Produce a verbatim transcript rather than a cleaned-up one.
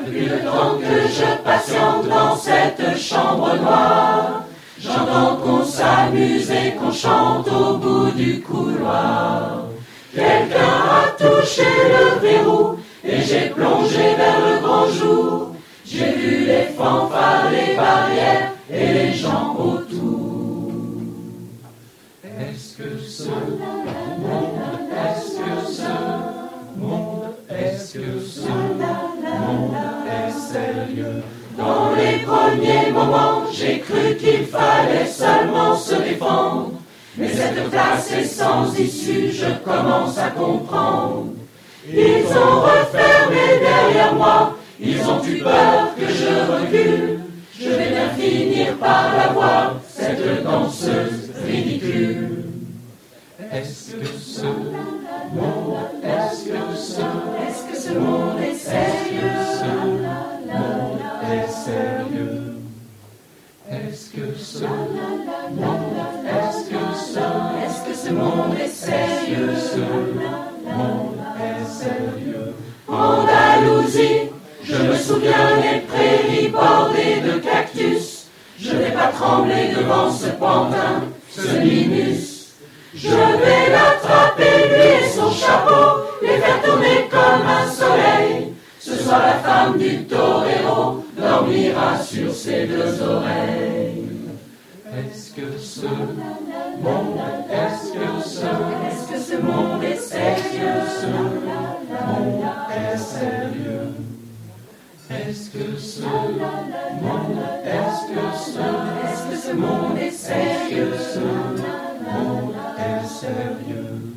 Depuis le temps que je patiente dans cette chambre noire, j'entends qu'on s'amuse et qu'on chante au bout du couloir. Quelqu'un a touché le verrou et j'ai plongé vers le grand jour. J'ai vu les fanfares, les barrières et les gens autour. Est-ce que ce monde, est-ce que ce monde, est-ce que ce monde est sérieux? Dans les premiers moments, j'ai cru qu'il fallait seulement se défendre. Mais cette place est sans issue, je commence à comprendre. Ils ont refermé derrière moi, ils ont eu peur que je recule. Je vais bien finir par la voir, cette danseuse ridicule. Est-ce que ce monde, est-ce que ce, est-ce que ce monde est sérieux? Ce monde est sérieux. Est-ce que ce monde, est-ce que ce, est-ce que ce monde est sérieux? Ce monde est sérieux. Andalousie, je me souviens des prairies bordées de cactus. Je n'ai pas tremblé devant ce pantin, ce minus. Je vais l'attraper, lui et son chapeau, les faire tourner comme un soleil. Ce soir la femme du torero dormira sur ses deux oreilles. Est-ce que ce monde, est-ce que ce, est-ce que ce monde est sérieux? Ce monde est sérieux. Est-ce que ce monde, est-ce que ce, est-ce que ce monde est sérieux? Ce monde est sérieux.